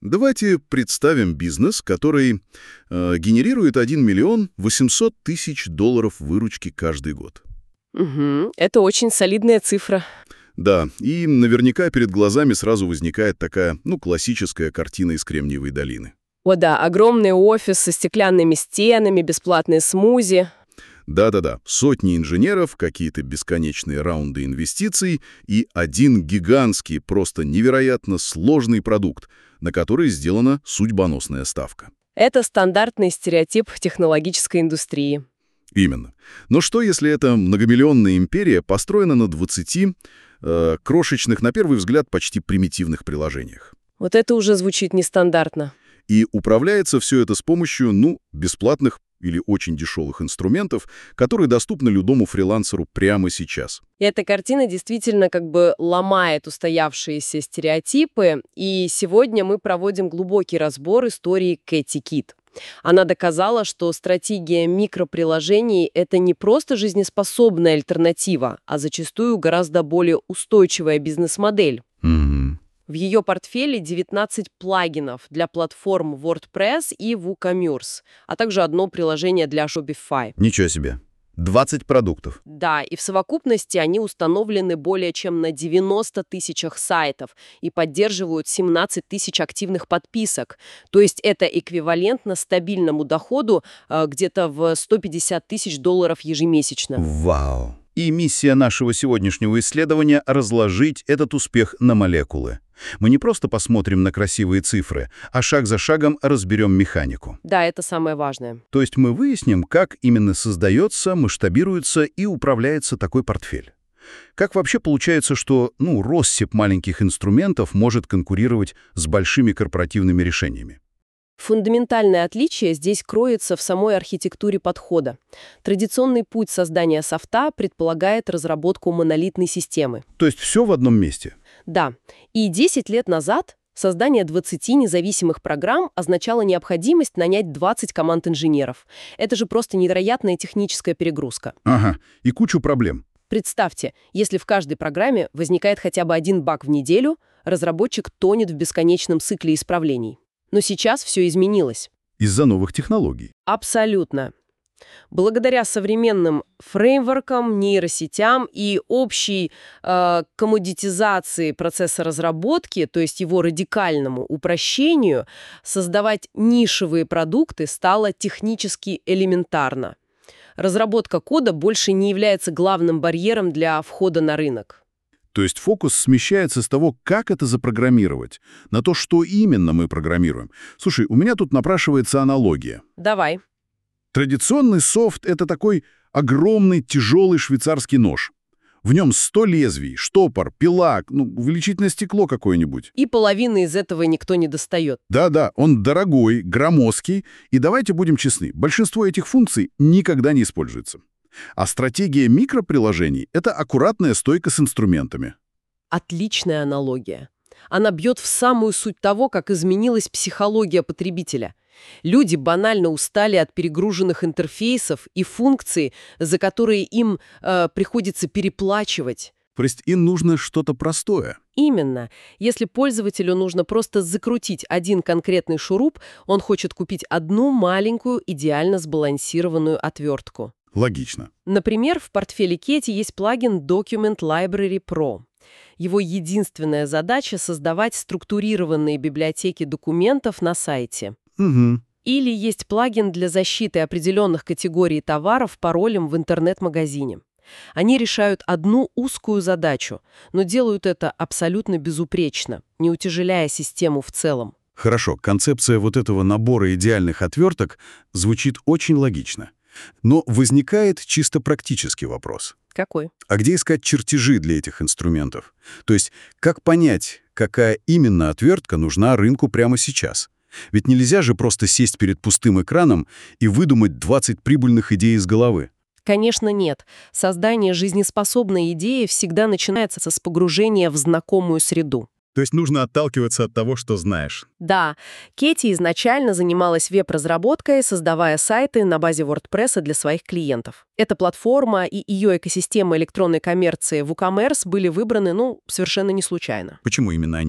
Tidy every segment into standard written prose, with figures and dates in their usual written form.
Давайте представим бизнес, который генерирует 1 800 000 выручки каждый год. Угу, это очень солидная цифра. Да, и наверняка перед глазами сразу возникает такая, классическая картина из Кремниевой долины. О да, огромный офис со стеклянными стенами, бесплатные смузи. Да-да-да, сотни инженеров, какие-то бесконечные раунды инвестиций и один гигантский, просто невероятно сложный продукт, на который сделана судьбоносная ставка. Это стандартный стереотип технологической индустрии. Именно. Но что, если эта многомиллионная империя построена на 20 крошечных, на первый взгляд, почти примитивных приложениях? Вот это уже звучит нестандартно. И управляется все это с помощью, бесплатных или очень дешевых инструментов, которые доступны любому фрилансеру прямо сейчас. И эта картина действительно как бы ломает устоявшиеся стереотипы, и сегодня мы проводим глубокий разбор истории Кэти Кит. Она доказала, что стратегия микроприложений — это не просто жизнеспособная альтернатива, а зачастую гораздо более устойчивая бизнес-модель. В ее портфеле 19 плагинов для платформ WordPress и WooCommerce, а также одно приложение для Shopify. Ничего себе. 20 продуктов. Да, и в совокупности они установлены более чем на 90 тысячах сайтов и поддерживают 17 тысяч активных подписок. То есть это эквивалентно стабильному доходу где-то в $150 тысяч ежемесячно. Вау! И миссия нашего сегодняшнего исследования — разложить этот успех на молекулы. Мы не просто посмотрим на красивые цифры, а шаг за шагом разберем механику. Да, это самое важное. То есть мы выясним, как именно создается, масштабируется и управляется такой портфель. Как вообще получается, что россыпь маленьких инструментов может конкурировать с большими корпоративными решениями? Фундаментальное отличие здесь кроется в самой архитектуре подхода. Традиционный путь создания софта предполагает разработку монолитной системы. То есть все в одном месте? Да. И 10 лет назад создание 20 независимых программ означало необходимость нанять 20 команд инженеров. Это же просто невероятная техническая перегрузка. Ага, и кучу проблем. Представьте, если в каждой программе возникает хотя бы один баг в неделю, разработчик тонет в бесконечном цикле исправлений. Но сейчас все изменилось. Из-за новых технологий. Абсолютно. Благодаря современным фреймворкам, нейросетям и общей коммодитизации процесса разработки, то есть его радикальному упрощению, создавать нишевые продукты стало технически элементарно. Разработка кода больше не является главным барьером для входа на рынок. То есть фокус смещается с того, как это запрограммировать, на то, что именно мы программируем. Слушай, у меня тут напрашивается аналогия. Давай. Традиционный софт — это такой огромный тяжелый швейцарский нож. В нем 100 лезвий, штопор, пила, увеличительное стекло какое-нибудь. И половины из этого никто не достает. Да-да, он дорогой, громоздкий, и давайте будем честны, большинство этих функций никогда не используется. А стратегия микроприложений — это аккуратная стойка с инструментами. Отличная аналогия. Она бьет в самую суть того, как изменилась психология потребителя. Люди банально устали от перегруженных интерфейсов и функций, за которые им приходится переплачивать. То есть им нужно что-то простое. Именно. Если пользователю нужно просто закрутить один конкретный шуруп, он хочет купить одну маленькую, идеально сбалансированную отвертку. Логично. Например, в портфеле Кэти есть плагин Document Library Pro. Его единственная задача — создавать структурированные библиотеки документов на сайте. Угу. Или есть плагин для защиты определенных категорий товаров паролем в интернет-магазине. Они решают одну узкую задачу, но делают это абсолютно безупречно, не утяжеляя систему в целом. Хорошо, концепция вот этого набора идеальных отверток звучит очень логично. Но возникает чисто практический вопрос. Какой? А где искать чертежи для этих инструментов? То есть, как понять, какая именно отвертка нужна рынку прямо сейчас? Ведь нельзя же просто сесть перед пустым экраном и выдумать 20 прибыльных идей из головы. Конечно, нет. Создание жизнеспособной идеи всегда начинается с погружения в знакомую среду. То есть нужно отталкиваться от того, что знаешь. Да, Кэти изначально занималась веб-разработкой, создавая сайты на базе WordPress для своих клиентов. Эта платформа и ее экосистема электронной коммерции WooCommerce были выбраны, совершенно не случайно. Почему именно они?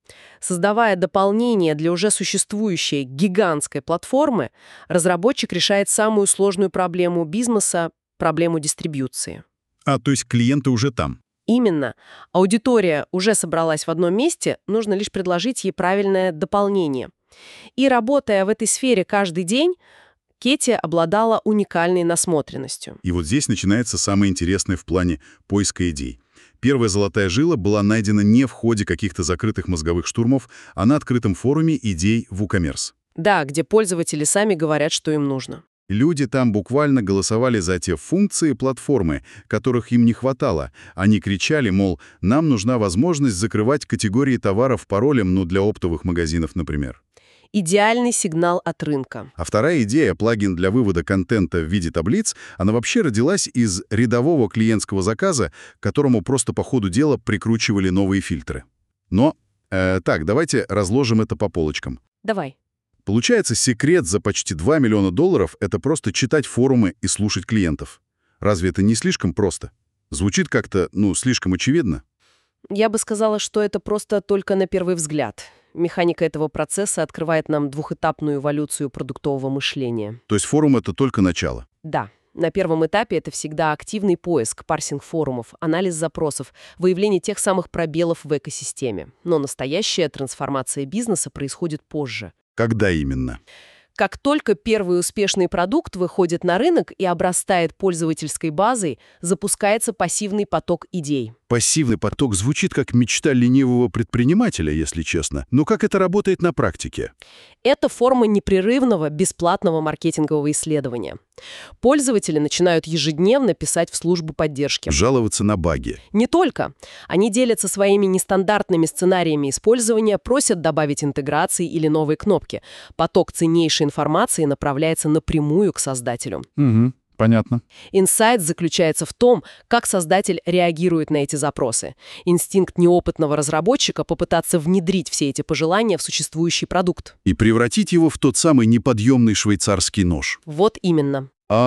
Создавая дополнение для уже существующей гигантской платформы, разработчик решает самую сложную проблему бизнеса — проблему дистрибьюции. То есть клиенты уже там. Именно. Аудитория уже собралась в одном месте, нужно лишь предложить ей правильное дополнение. И работая в этой сфере каждый день, Кэти обладала уникальной насмотренностью. И вот здесь начинается самое интересное в плане поиска идей. Первая золотая жила была найдена не в ходе каких-то закрытых мозговых штурмов, а на открытом форуме идей WooCommerce. Да, где пользователи сами говорят, что им нужно. Люди там буквально голосовали за те функции платформы, которых им не хватало. Они кричали, мол, нам нужна возможность закрывать категории товаров паролем, для оптовых магазинов, например. Идеальный сигнал от рынка. А вторая идея, плагин для вывода контента в виде таблиц, она вообще родилась из рядового клиентского заказа, к которому просто по ходу дела прикручивали новые фильтры. Но, давайте разложим это по полочкам. Давай. Получается, секрет за почти $2 миллиона — это просто читать форумы и слушать клиентов. Разве это не слишком просто? Звучит как-то, слишком очевидно. Я бы сказала, что это просто только на первый взгляд. Механика этого процесса открывает нам двухэтапную эволюцию продуктового мышления. То есть форум — это только начало? Да. На первом этапе это всегда активный поиск, парсинг форумов, анализ запросов, выявление тех самых пробелов в экосистеме. Но настоящая трансформация бизнеса происходит позже. Когда именно? Как только первый успешный продукт выходит на рынок и обрастает пользовательской базой, запускается пассивный поток идей. Пассивный поток звучит как мечта ленивого предпринимателя, если честно. Но как это работает на практике? Это форма непрерывного, бесплатного маркетингового исследования. Пользователи начинают ежедневно писать в службу поддержки. Жаловаться на баги. Не только. Они делятся своими нестандартными сценариями использования, просят добавить интеграции или новые кнопки. Поток ценнейшей информации направляется напрямую к создателю. Угу. Понятно. Инсайт заключается в том, как создатель реагирует на эти запросы. Инстинкт неопытного разработчика попытаться внедрить все эти пожелания в существующий продукт. И превратить его в тот самый неподъемный швейцарский нож. Вот именно.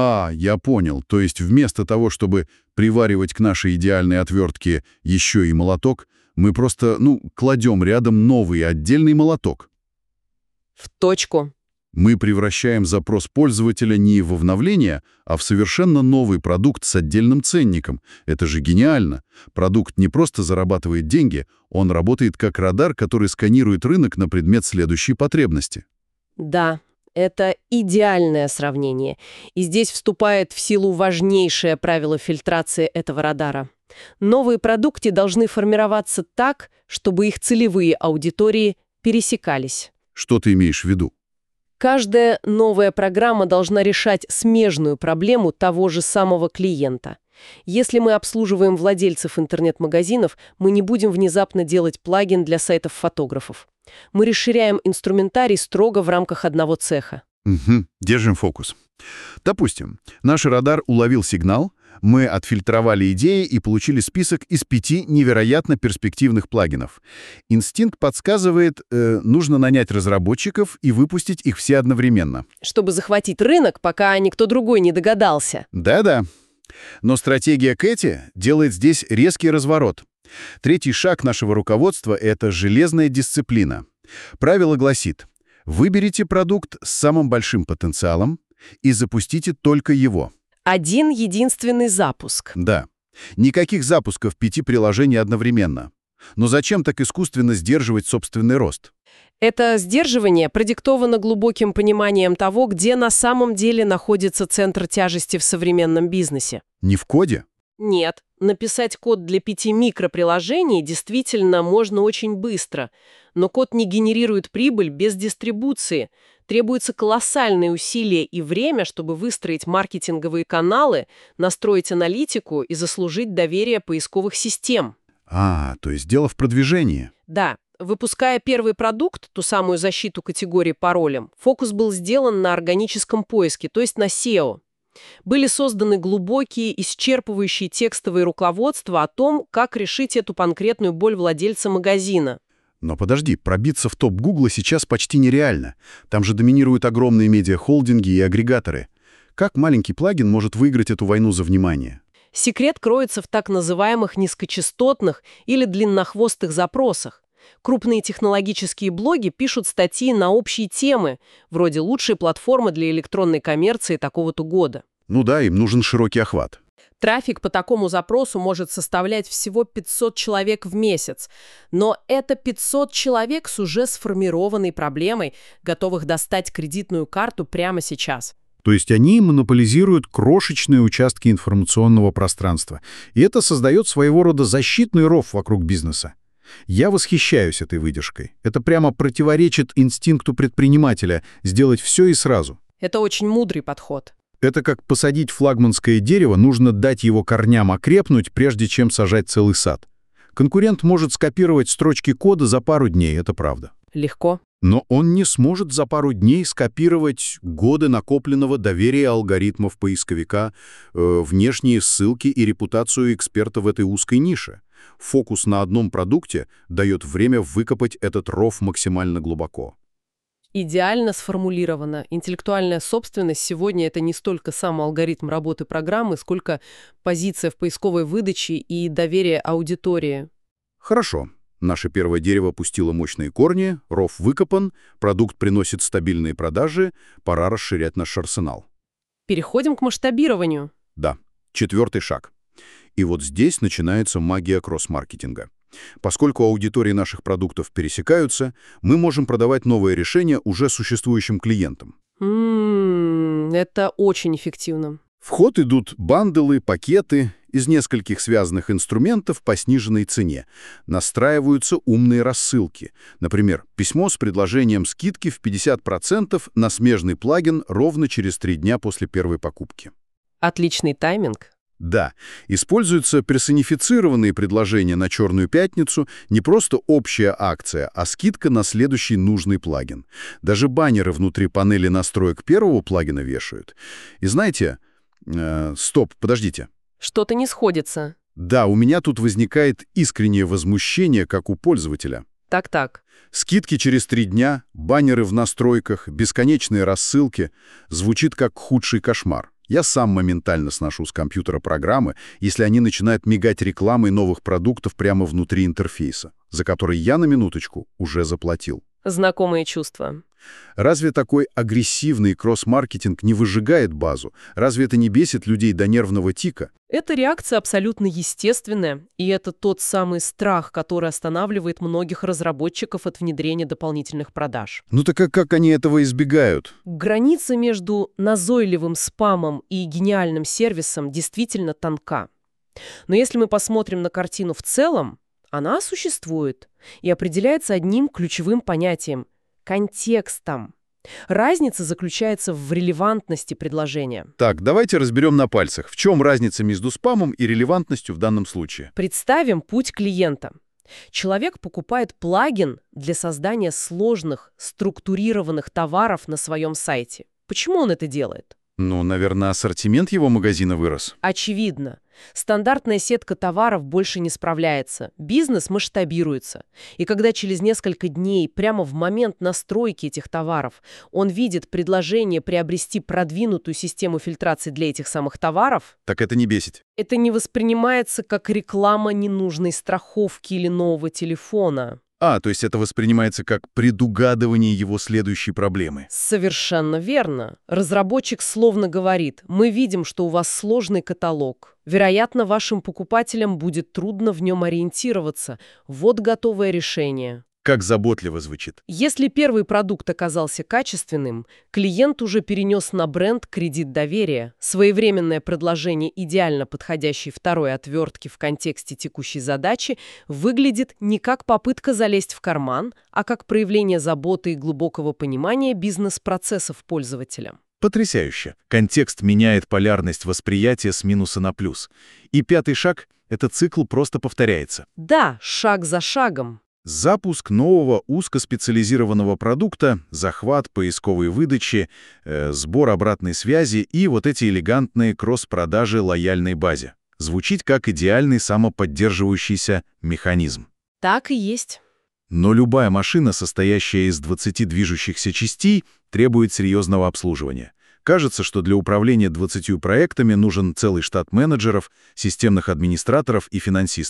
Я понял. То есть вместо того, чтобы приваривать к нашей идеальной отвертке еще и молоток, мы просто, кладем рядом новый отдельный молоток. В точку. Мы превращаем запрос пользователя не в обновление, а в совершенно новый продукт с отдельным ценником. Это же гениально. Продукт не просто зарабатывает деньги, он работает как радар, который сканирует рынок на предмет следующей потребности. Да, это идеальное сравнение. И здесь вступает в силу важнейшее правило фильтрации этого радара. Новые продукты должны формироваться так, чтобы их целевые аудитории пересекались. Что ты имеешь в виду? Каждая новая программа должна решать смежную проблему того же самого клиента. Если мы обслуживаем владельцев интернет-магазинов, мы не будем внезапно делать плагин для сайтов фотографов. Мы расширяем инструментарий строго в рамках одного цеха. Угу. Держим фокус. Допустим, наш радар уловил сигнал, мы отфильтровали идеи и получили список из 5 невероятно перспективных плагинов. Инстинкт подсказывает, нужно нанять разработчиков и выпустить их все одновременно. Чтобы захватить рынок, пока никто другой не догадался. Да-да. Но стратегия Кэти делает здесь резкий разворот. Третий шаг нашего руководства — это железная дисциплина. Правило гласит: выберите продукт с самым большим потенциалом и запустите только его. Один единственный запуск. Да. Никаких запусков 5 приложений одновременно. Но зачем так искусственно сдерживать собственный рост? Это сдерживание продиктовано глубоким пониманием того, где на самом деле находится центр тяжести в современном бизнесе. Не в коде? Нет. Написать код для 5 микроприложений действительно можно очень быстро. Но код не генерирует прибыль без дистрибуции. Требуется колоссальные усилия и время, чтобы выстроить маркетинговые каналы, настроить аналитику и заслужить доверие поисковых систем. То есть дело в продвижении. Да. Выпуская первый продукт, ту самую защиту категории паролем, фокус был сделан на органическом поиске, то есть на SEO. Были созданы глубокие, исчерпывающие текстовые руководства о том, как решить эту конкретную боль владельца магазина. Но подожди, пробиться в топ Гугла сейчас почти нереально. Там же доминируют огромные медиахолдинги и агрегаторы. Как маленький плагин может выиграть эту войну за внимание? Секрет кроется в так называемых низкочастотных или длиннохвостых запросах. Крупные технологические блоги пишут статьи на общие темы, вроде «Лучшие платформы для электронной коммерции такого-то года». Ну да, им нужен широкий охват. Трафик по такому запросу может составлять всего 500 человек в месяц. Но это 500 человек с уже сформированной проблемой, готовых достать кредитную карту прямо сейчас. То есть они монополизируют крошечные участки информационного пространства. И это создает своего рода защитный ров вокруг бизнеса. Я восхищаюсь этой выдержкой. Это прямо противоречит инстинкту предпринимателя сделать все и сразу. Это очень мудрый подход. Это как посадить флагманское дерево, нужно дать его корням окрепнуть, прежде чем сажать целый сад. Конкурент может скопировать строчки кода за пару дней, это правда. Легко. Но он не сможет за пару дней скопировать годы накопленного доверия алгоритмов поисковика, внешние ссылки и репутацию эксперта в этой узкой нише. Фокус на одном продукте дает время выкопать этот ров максимально глубоко. Идеально сформулировано. Интеллектуальная собственность сегодня — это не столько сам алгоритм работы программы, сколько позиция в поисковой выдаче и доверие аудитории. Хорошо. Наше первое дерево пустило мощные корни, ров выкопан, продукт приносит стабильные продажи, пора расширять наш арсенал. Переходим к масштабированию. Да, 4-й шаг. И вот здесь начинается магия кросс-маркетинга. Поскольку аудитории наших продуктов пересекаются, мы можем продавать новые решения уже существующим клиентам. Это очень эффективно. В ход идут бандлы, пакеты из нескольких связанных инструментов по сниженной цене. Настраиваются умные рассылки. Например, письмо с предложением скидки в 50% на смежный плагин ровно через 3 дня после первой покупки. Отличный тайминг. Да, используются персонифицированные предложения на Черную пятницу, не просто общая акция, а скидка на следующий нужный плагин. Даже баннеры внутри панели настроек первого плагина вешают. И знаете... стоп, подождите. Что-то не сходится. Да, у меня тут возникает искреннее возмущение, как у пользователя. Так. Скидки через 3 дня, баннеры в настройках, бесконечные рассылки. Звучит как худший кошмар. Я сам моментально сношу с компьютера программы, если они начинают мигать рекламой новых продуктов прямо внутри интерфейса, за который я на минуточку уже заплатил. Знакомые чувства. Разве такой агрессивный кросс-маркетинг не выжигает базу? Разве это не бесит людей до нервного тика? Эта реакция абсолютно естественная, и это тот самый страх, который останавливает многих разработчиков от внедрения дополнительных продаж. Ну так как они этого избегают? Граница между назойливым спамом и гениальным сервисом действительно тонка. Но если мы посмотрим на картину в целом, она существует и определяется одним ключевым понятием – контекстом. Разница заключается в релевантности предложения. Так, давайте разберем на пальцах, в чем разница между спамом и релевантностью в данном случае. Представим путь клиента. Человек покупает плагин для создания сложных, структурированных товаров на своем сайте. Почему он это делает? Ну, наверное, ассортимент его магазина вырос. Очевидно. Стандартная сетка товаров больше не справляется. Бизнес масштабируется. И когда через несколько дней, прямо в момент настройки этих товаров, он видит предложение приобрести продвинутую систему фильтрации для этих самых товаров, Так это не бесит. это не воспринимается как реклама ненужной страховки или нового телефона. То есть это воспринимается как предугадывание его следующей проблемы. Совершенно верно. Разработчик словно говорит: мы видим, что у вас сложный каталог. Вероятно, вашим покупателям будет трудно в нем ориентироваться. Вот готовое решение. Как заботливо звучит. Если первый продукт оказался качественным, клиент уже перенес на бренд кредит доверия. Своевременное предложение идеально подходящей второй отвертки в контексте текущей задачи выглядит не как попытка залезть в карман, а как проявление заботы и глубокого понимания бизнес-процессов пользователя. Потрясающе. Контекст меняет полярность восприятия с минуса на плюс. И 5-й шаг — этот цикл просто повторяется. Да, шаг за шагом. Запуск нового узкоспециализированного продукта, захват поисковой выдачи, сбор обратной связи и вот эти элегантные кросс-продажи лояльной базе. Звучит как идеальный самоподдерживающийся механизм. Так и есть. Но любая машина, состоящая из 20 движущихся частей, требует серьезного обслуживания. Кажется, что для управления 20 проектами нужен целый штат менеджеров, системных администраторов и финансистов.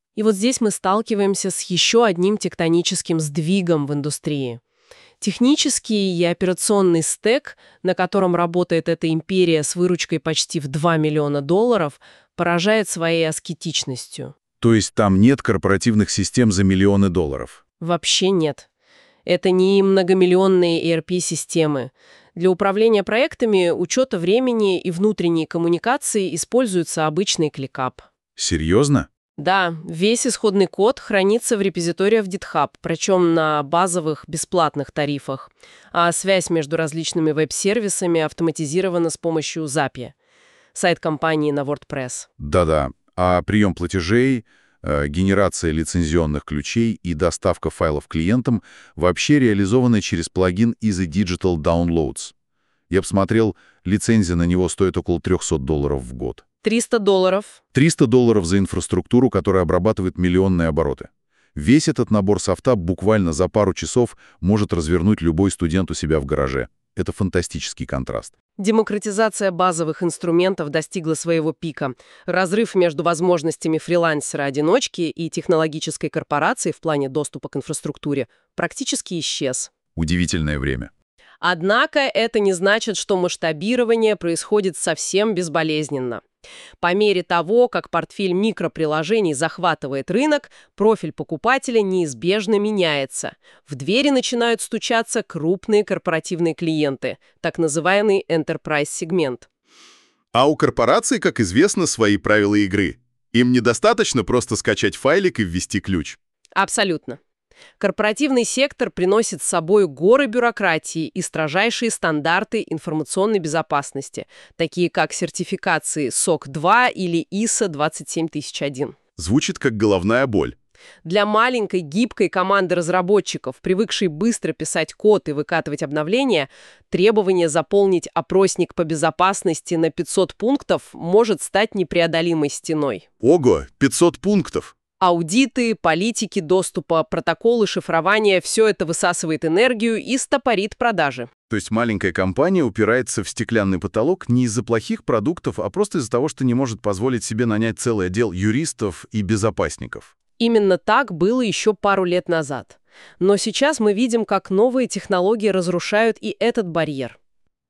И вот здесь мы сталкиваемся с еще одним тектоническим сдвигом в индустрии. Технический и операционный стек, на котором работает эта империя с выручкой почти в $2 миллиона, поражает своей аскетичностью. То есть там нет корпоративных систем за миллионы долларов? Вообще нет. Это не многомиллионные ERP-системы. Для управления проектами, учета времени и внутренней коммуникации используется обычный кликап. Серьезно? Да, весь исходный код хранится в репозиториях GitHub, причем на базовых бесплатных тарифах, а связь между различными веб-сервисами автоматизирована с помощью Zapier, сайт компании на WordPress. Да-да. А прием платежей, генерация лицензионных ключей и доставка файлов клиентам вообще реализованы через плагин Easy Digital Downloads. Я посмотрел, лицензия на него стоит около $300 в год. $300. $300 за инфраструктуру, которая обрабатывает миллионные обороты. Весь этот набор софта буквально за пару часов может развернуть любой студент у себя в гараже. Это фантастический контраст. Демократизация базовых инструментов достигла своего пика. Разрыв между возможностями фрилансера-одиночки и технологической корпорации в плане доступа к инфраструктуре практически исчез. Удивительное время. Однако это не значит, что масштабирование происходит совсем безболезненно. По мере того, как портфель микроприложений захватывает рынок, профиль покупателя неизбежно меняется. В двери начинают стучаться крупные корпоративные клиенты, так называемый enterprise-сегмент. А у корпораций, как известно, свои правила игры. Им недостаточно просто скачать файлик и ввести ключ. Абсолютно. Корпоративный сектор приносит с собой горы бюрократии и строжайшие стандарты информационной безопасности, такие как сертификации SOC 2 или ISO 27001. Звучит как головная боль. Для маленькой гибкой команды разработчиков, привыкшей быстро писать код и выкатывать обновления, требование заполнить опросник по безопасности на 500 пунктов может стать непреодолимой стеной. Ого, 500 пунктов! Аудиты, политики доступа, протоколы шифрования – все это высасывает энергию и стопорит продажи. То есть маленькая компания упирается в стеклянный потолок не из-за плохих продуктов, а просто из-за того, что не может позволить себе нанять целый отдел юристов и безопасников. Именно так было еще пару лет назад. Но сейчас мы видим, как новые технологии разрушают и этот барьер.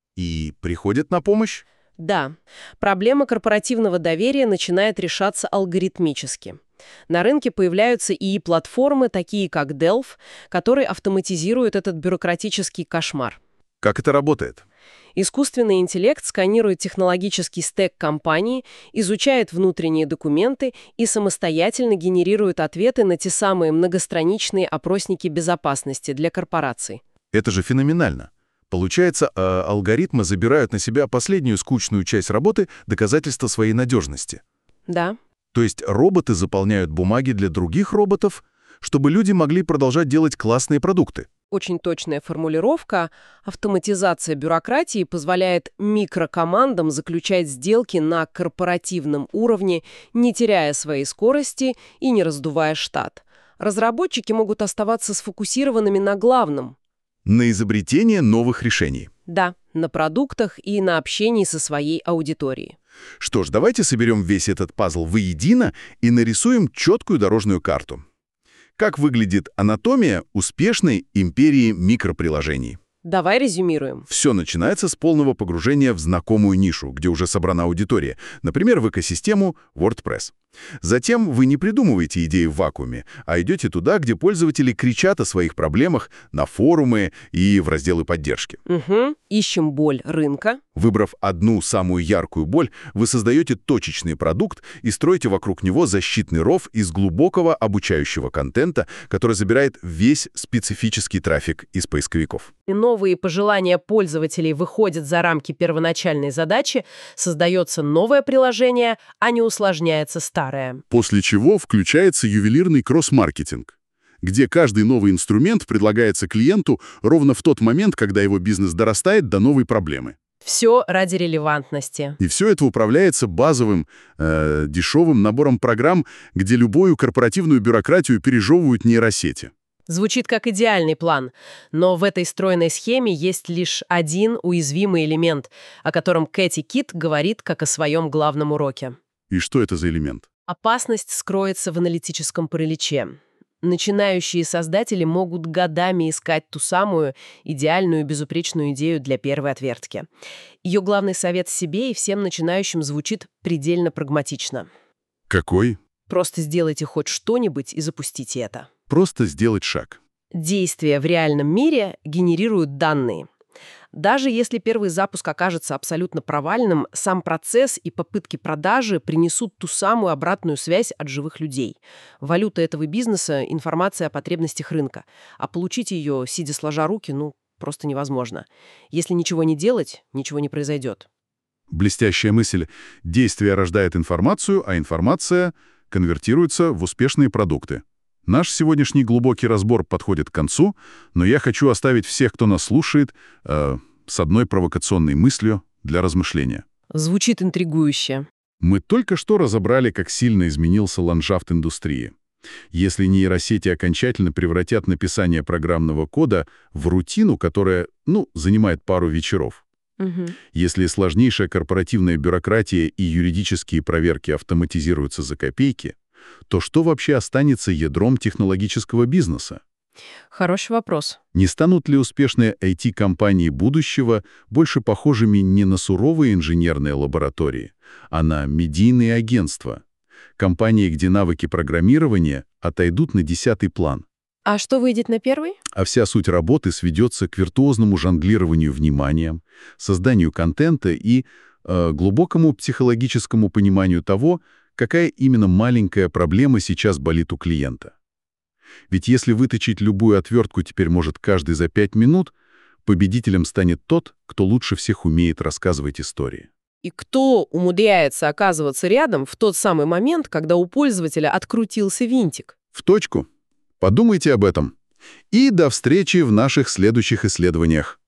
И приходят на помощь? Да, проблема корпоративного доверия начинает решаться алгоритмически. На рынке появляются и платформы, такие как Delphi, которые автоматизируют этот бюрократический кошмар. Как это работает? Искусственный интеллект сканирует технологический стек компании, изучает внутренние документы и самостоятельно генерирует ответы на те самые многостраничные опросники безопасности для корпораций. Это же феноменально. Получается, алгоритмы забирают на себя последнюю скучную часть работы — доказательства своей надежности. Да. То есть роботы заполняют бумаги для других роботов, чтобы люди могли продолжать делать классные продукты. Очень точная формулировка. Автоматизация бюрократии позволяет микрокомандам заключать сделки на корпоративном уровне, не теряя своей скорости и не раздувая штат. Разработчики могут оставаться сфокусированными на главном. На изобретение новых решений. Да, на продуктах и на общении со своей аудиторией. Что ж, давайте соберем весь этот пазл воедино и нарисуем четкую дорожную карту. Как выглядит анатомия успешной империи микроприложений? Давай резюмируем. Все начинается с полного погружения в знакомую нишу, где уже собрана аудитория, например, в экосистему WordPress. Затем вы не придумываете идеи в вакууме, а идете туда, где пользователи кричат о своих проблемах, на форумы и в разделы поддержки. Угу. Ищем боль рынка. Выбрав одну самую яркую боль, вы создаете точечный продукт и строите вокруг него защитный ров из глубокого обучающего контента, который забирает весь специфический трафик из поисковиков. И новые пожелания пользователей выходят за рамки первоначальной задачи, создается новое приложение, а не усложняется старое. После чего включается ювелирный кросс-маркетинг, где каждый новый инструмент предлагается клиенту ровно в тот момент, когда его бизнес дорастает до новой проблемы. Все ради релевантности. И все это управляется базовым, дешевым набором программ, где любую корпоративную бюрократию пережевывают нейросети. Звучит как идеальный план, но в этой стройной схеме есть лишь один уязвимый элемент, о котором Кэти Кит говорит как о своем главном уроке. И что это за элемент? Опасность скроется в аналитическом параличе. Начинающие создатели могут годами искать ту самую идеальную, безупречную идею для первой отвертки. Ее главный совет себе и всем начинающим звучит предельно прагматично. Какой? Просто сделайте хоть что-нибудь и запустите это. Просто сделать шаг. Действия в реальном мире генерируют данные. Даже если первый запуск окажется абсолютно провальным, сам процесс и попытки продажи принесут ту самую обратную связь от живых людей. Валюта этого бизнеса — информация о потребностях рынка. А получить ее, сидя сложа руки, просто невозможно. Если ничего не делать, ничего не произойдет. Блестящая мысль. Действие рождает информацию, а информация конвертируется в успешные продукты. Наш сегодняшний глубокий разбор подходит к концу, но я хочу оставить всех, кто нас слушает, с одной провокационной мыслью для размышления. Звучит интригующе. Мы только что разобрали, как сильно изменился ландшафт индустрии. Если нейросети окончательно превратят написание программного кода в рутину, которая, занимает пару вечеров. Если сложнейшая корпоративная бюрократия и юридические проверки автоматизируются за копейки, то что вообще останется ядром технологического бизнеса? Хороший вопрос. Не станут ли успешные IT-компании будущего больше похожими не на суровые инженерные лаборатории, а на медийные агентства? Компании, где навыки программирования отойдут на 10-й план. А что выйдет на первый? А вся суть работы сведется к виртуозному жонглированию вниманием, созданию контента и глубокому психологическому пониманию того, какая именно маленькая проблема сейчас болит у клиента. Ведь если выточить любую отвертку теперь может каждый за 5 минут, победителем станет тот, кто лучше всех умеет рассказывать истории. И кто умудряется оказываться рядом в тот самый момент, когда у пользователя открутился винтик? В точку. Подумайте об этом. И до встречи в наших следующих исследованиях.